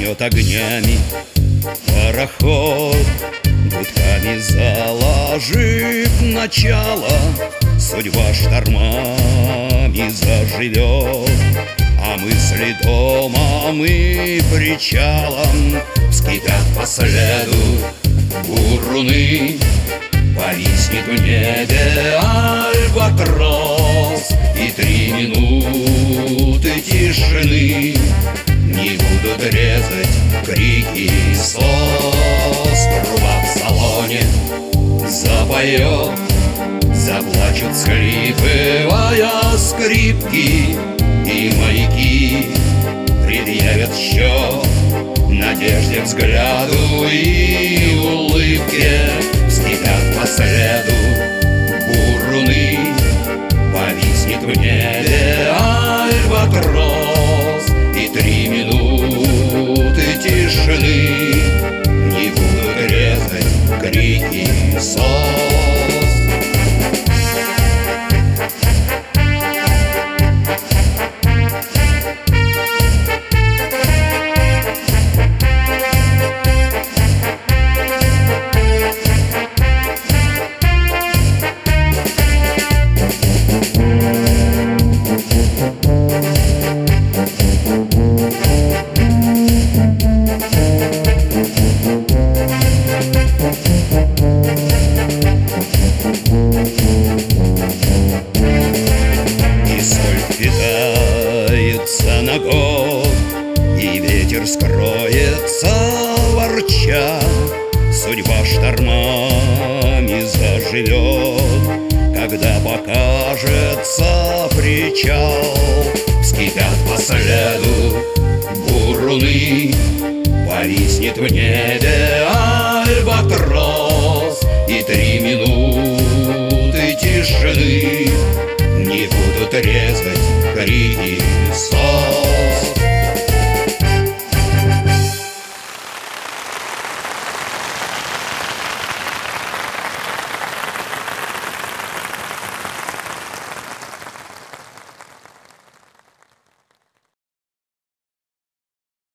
Зажжет огнями пароход, гудками заложив начало, судьба штормами заживет. А мысли домом и причалом вскипят по следу буруны. Повиснет в небе альбатрос, и 3 минуты тишины не будут резать крики слез. Труба в салоне запоет, заплачут, скрипывая скрипки, и маяки предъявят счет надежде, взгляду и улыбке. Вскипят по следу буруны, повиснет в небе альбатрос, и 3 минуты тишины не будут резать крики слез. Питается на год, и ветер скроется ворча. Судьба штормами заживет, когда покажется причал. Вскипят по следу буруны, повиснет в небе